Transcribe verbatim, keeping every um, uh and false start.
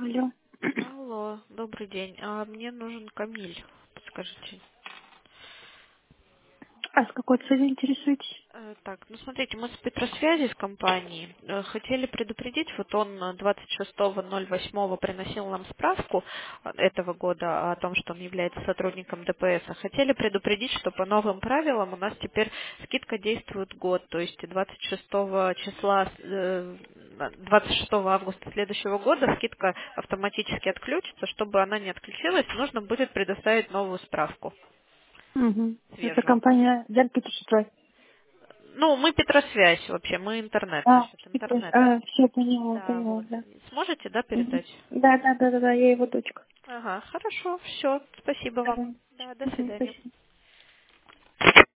Алло. Алло, добрый день. А мне нужен Камиль. Подскажите. А с какой целью интересуетесь? Э, Так, ну смотрите, мы с Петросвязи с компанией э, хотели предупредить, вот он э, двадцать шестого ноль восьмого приносил нам справку э, этого года о том, что он является сотрудником ДПС. А хотели предупредить, что по новым правилам у нас теперь скидка действует год, то есть двадцать шестого числа, э, двадцать шестого августа следующего года скидка автоматически отключится. Чтобы она не отключилась, нужно будет предоставить новую справку, Угу. Это свежую. компания Дальпетушество. Ну, мы Петросвязь вообще, мы интернет, А, насчет Петрос. интернета. А, все поняла, Да, поняла, вот. да. Сможете, да, Угу. передать? Да, да, да, да, да, я его дочка. Ага, хорошо, все, спасибо вам. Ага. Да, до Угу, свидания. спасибо.